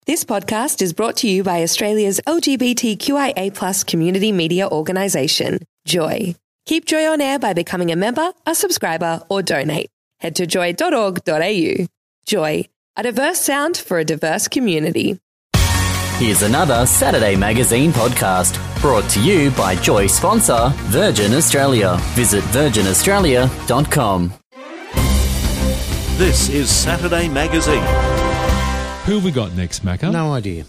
This podcast is brought to you by Australia's LGBTQIA+ community media organisation, Joy. Keep Joy on air by becoming a member, a subscriber, or donate. Head to joy.org.au. Joy, a diverse sound for a diverse community. Here's another Saturday Magazine podcast brought to you by Joy sponsor Virgin Australia. Visit virginaustralia.com. This is Saturday Magazine. Who have we got next, Macca? No idea.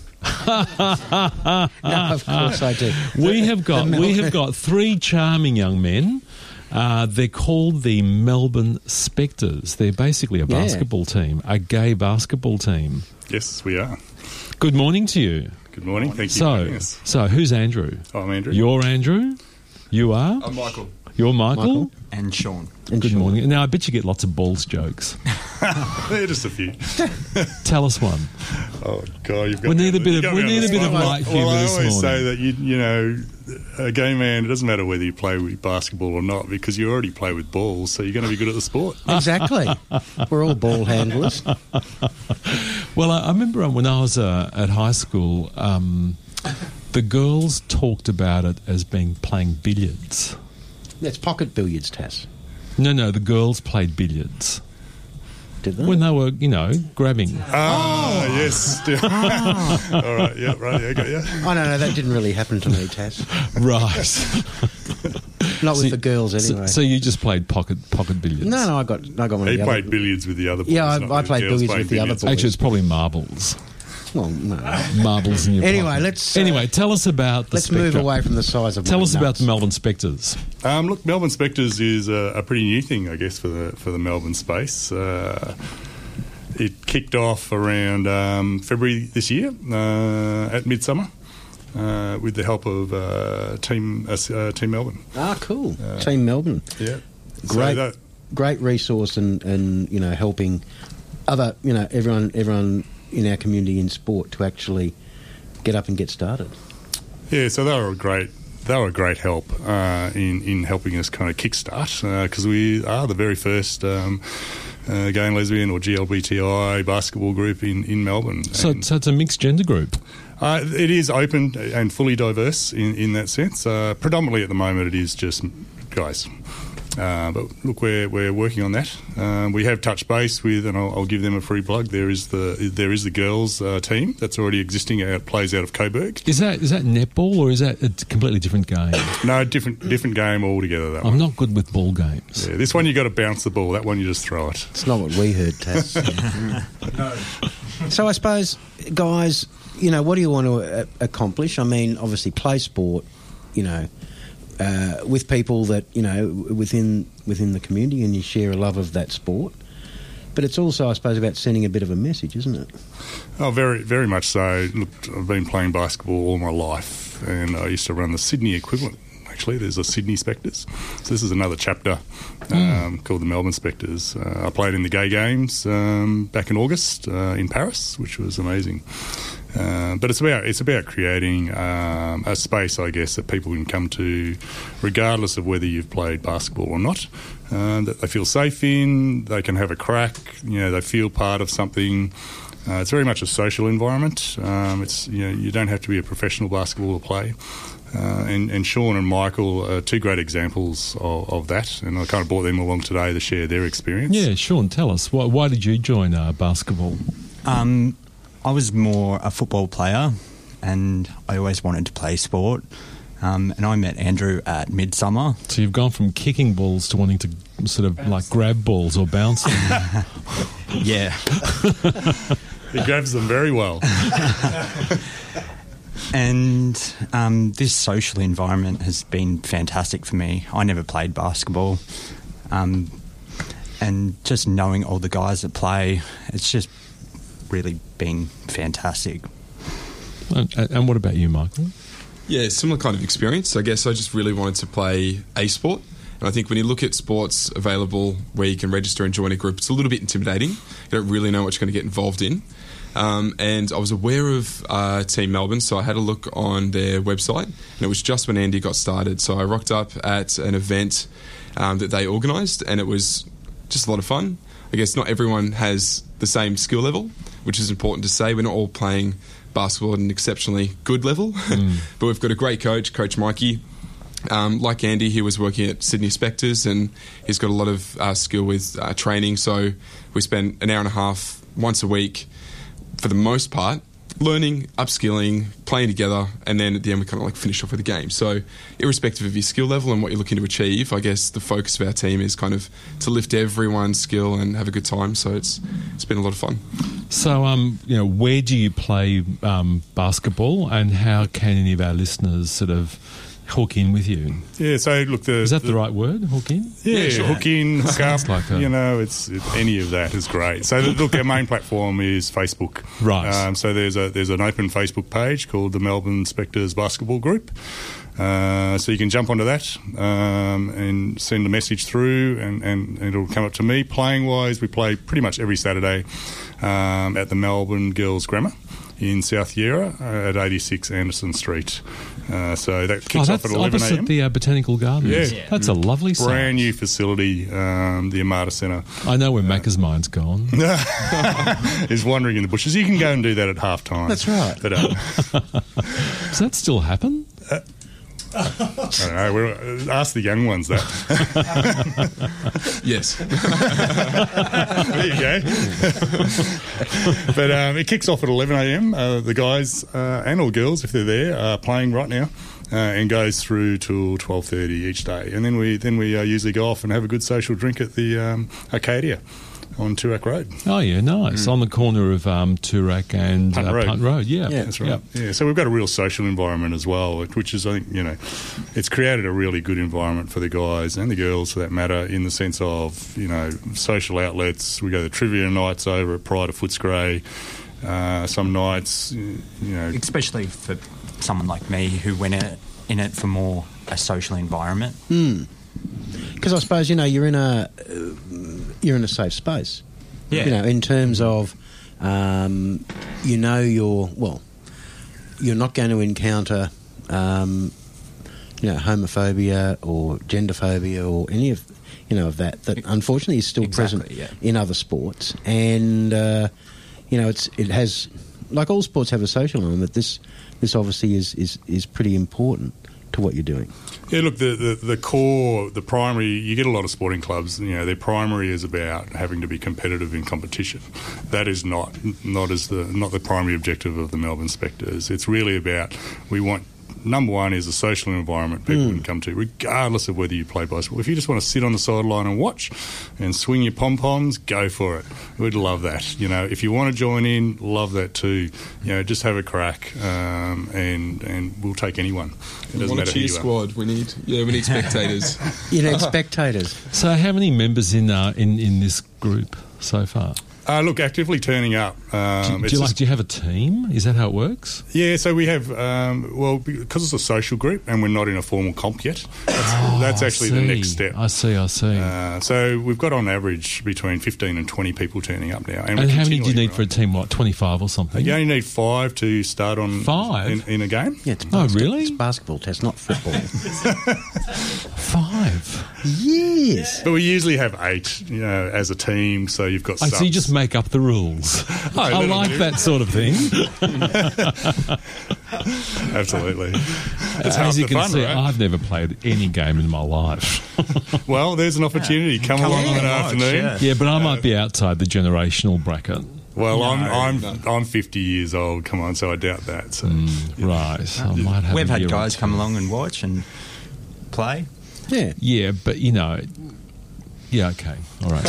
No, of course I do. We have got three charming young men. They're called the Melbourne Spectres. They're basically a basketball team, a gay basketball team. Yes, we are. Good morning to you. Good morning. Thank you for having us. So who's Andrew? I'm Andrew. You're Andrew? You are? I'm Michael. You're Michael? And Sean. Good morning. Now, I bet you get lots of balls jokes. They're just a few. Tell us one. Oh, God, you've got We need a bit of light humour I this always morning. say that, you know, a gay man, it doesn't matter whether you play with basketball or not because you already play with balls, so you're going to be good at the sport. Exactly. We're all ball handlers. Well, I remember when I was at high school, the girls talked about it as being playing billiards. That's pocket billiards, Tass. No, the girls played billiards. Did they? When they were, grabbing. Yes. All right, yeah, right, yeah, got you. Oh, no, that didn't really happen to me, Tass. Right. Not with the girls, anyway. So you just played pocket billiards? No, I got one of He the played other... billiards with the other boys. Yeah, I not played girls billiards playing with the other boys. Actually, it's probably marbles. Well, no. Marbles in your Anyway, pocket. let's... Tell us about the Let's move away from the size of Tell my us about nuts. the Melbourne Spectres. Look, Melbourne Spectres is a pretty new thing, I guess, for the Melbourne space. It kicked off around February this year at Midsummer with the help of Team Melbourne. Ah, cool. Team Melbourne. Yeah. Great resource and helping other, everyone in our community in sport to actually get up and get started. Yeah, so they were a great help in helping us kind of kickstart because we are the very first gay and lesbian or GLBTI basketball group in Melbourne. So it's a mixed gender group. It is open and fully diverse in that sense. Predominantly at the moment it is just guys. But look, we're working on that. We have touched base with, and I'll give them a free plug. There is the girls team that's already existing. Plays out of Coburg. Is that netball or is that a completely different game? No, different game altogether. I'm not good with ball games. Yeah, this one you got to bounce the ball. That one you just throw it. It's not what we heard, Tass. No. So I suppose, guys, what do you want to accomplish? I mean, obviously play sport, with people that, within the community and you share a love of that sport. But it's also, I suppose, about sending a bit of a message, isn't it? Oh, very, very much so. Look, I've been playing basketball all my life and I used to run the Sydney equivalent. Actually, there's a Sydney Spectres. So this is another chapter called the Melbourne Spectres. I played in the Gay Games back in August in Paris, which was amazing. But it's about creating a space, I guess, that people can come to, regardless of whether you've played basketball or not. That they feel safe in, they can have a crack. They feel part of something. It's very much a social environment. It's you don't have to be a professional basketball player. And Sean and Michael are two great examples of that, and I kind of brought them along today to share their experience. Yeah, Sean, tell us, why did you join basketball? I was more a football player and I always wanted to play sport. And I met Andrew at Midsummer. So you've gone from kicking balls to wanting to sort of like grab balls or bounce them. Yeah. He grabs them very well. And this social environment has been fantastic for me. I never played basketball. And just knowing all the guys that play, it's just really been fantastic. And what about you, Michael? Yeah, similar kind of experience. I guess I just really wanted to play a sport. And I think when you look at sports available where you can register and join a group, it's a little bit intimidating. You don't really know what you're going to get involved in. And I was aware of Team Melbourne, so I had a look on their website, and it was just when Andy got started. So I rocked up at an event that they organised, and it was just a lot of fun. I guess not everyone has the same skill level, which is important to say. We're not all playing basketball at an exceptionally good level, but we've got a great coach, Coach Mikey. Like Andy, he was working at Sydney Spectres, and he's got a lot of skill with training. So we spent an hour and a half once a week, for the most part, learning, upskilling, playing together, and then at the end we kind of like finish off with a game. So irrespective of your skill level and what you're looking to achieve, I guess the focus of our team is kind of to lift everyone's skill and have a good time. So it's been a lot of fun. So, where do you play basketball, and how can any of our listeners sort of hook in with you? Yeah, so look, is that the right word? Hook in? Yeah, sure. Hook in, hook up. Like it's any of that is great. So look, our main platform is Facebook. Right. So there's an open Facebook page called the Melbourne Spectres Basketball Group. So you can jump onto that and send a message through, and it'll come up to me. Playing wise, we play pretty much every Saturday at the Melbourne Girls Grammar in South Yarra at 86 Anderson Street. So that kicks off at 11 opposite a.m. the Botanical Gardens. Yeah. That's a lovely site. Brand new facility, the Amata Centre. I know where Macca's Mind's gone. Is wandering in the bushes. You can go and do that at half time. That's right. But, does that still happen? I don't know. Ask the young ones that. Yes. There you go. But it kicks off at 11 a.m. The guys and all girls, if they're there, are playing right now, and goes through till 12:30 each day. And then we usually go off and have a good social drink at the Arcadia on Toorak Road. Oh, yeah, nice. On the corner of Toorak and Punt Road. Yeah, that's right. Yeah, so we've got a real social environment as well, which is, I think, it's created a really good environment for the guys and the girls, for that matter, in the sense of, social outlets. We go to trivia nights over at Pride of Footscray. Some nights, Especially for someone like me who went in it for more a social environment. Because I suppose, you're in a safe space. Yeah. In terms of, you're not going to encounter, homophobia or genderphobia or any of, of that unfortunately is still present in other sports. And, it has, like all sports have a social element, this obviously is pretty important to what you're doing. Yeah, look, the core, the primary, you get a lot of sporting clubs, their primary is about having to be competitive in competition. That is not the primary objective of the Melbourne Spectres. It's really about, we want, number one is a social environment people can come to, regardless of whether you play basketball. If you just want to sit on the sideline and watch and swing your pom-poms, go for it. We'd love that. If you want to join in, love that too. Just have a crack, and we'll take anyone. It doesn't matter who you are. Squad. We need spectators. You need spectators. So how many members in this group so far? Look, actively turning up. Do you have a team? Is that how it works? Yeah, so we have, because it's a social group and we're not in a formal comp yet, that's actually the next step. I see. So we've got on average between 15 and 20 people turning up now. And how many do you need for a team, 25 or something? You only need 5 to start on 5? In a game. Yeah, really? It's basketball test, not football. 5? Yes. But we usually have 8, as a team, so you've got subs. So you just make up the rules. I like that sort of thing. Absolutely. As you can fun, see, right? I've never played any game in my life. Well, there's an opportunity. Come along one afternoon. Yeah, but I might be outside the generational bracket. Well, I'm 50 years old. Come on, so I doubt that. So. Right. I might have We've had guys come along and watch and play. Yeah. Yeah, but yeah, okay. All right.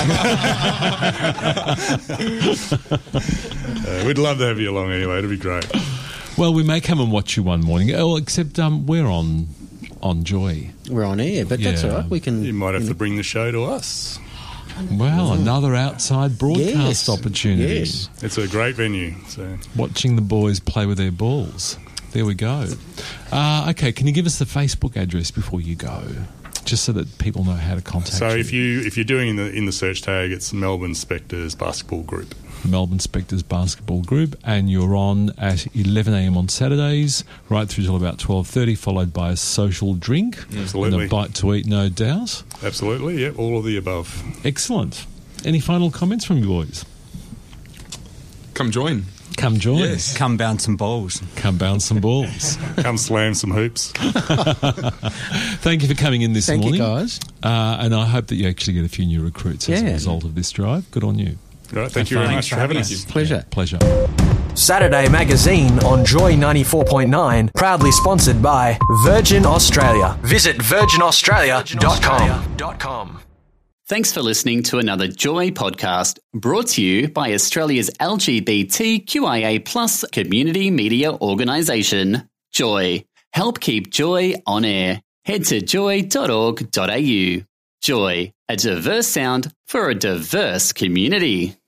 We'd love to have you along anyway. It'd be great. Well, we may come and watch you one morning. Except we're on Joy. We're on air, but that's all right. We can. You might have to bring the show to us. Well, another outside broadcast opportunity. Yes. It's a great venue. So watching the boys play with their balls. There we go. Okay, can you give us the Facebook address before you go? Just so that people know how to contact you. So if you're doing in the search tag, it's Melbourne Spectres Basketball Group. Melbourne Spectres Basketball Group, and you're on at 11 a.m. on Saturdays, right through till about 12:30, followed by a social drink. Absolutely. And a bite to eat, no doubt. Absolutely, yeah, all of the above. Excellent. Any final comments from you boys? come join. Come join. Yes. Come bounce some balls. Come bounce some balls. Come slam some hoops. Thank you for coming in this morning. Thank you, guys. And I hope that you actually get a few new recruits as a result of this drive. Good on you. Right, thank you very much for having us. Pleasure. Pleasure. Saturday Magazine on Joy 94.9, proudly sponsored by Virgin Australia. Visit virginaustralia.com. Thanks for listening to another Joy podcast brought to you by Australia's LGBTQIA+ community media organisation, Joy. Help keep Joy on air. Head to joy.org.au. Joy, a diverse sound for a diverse community.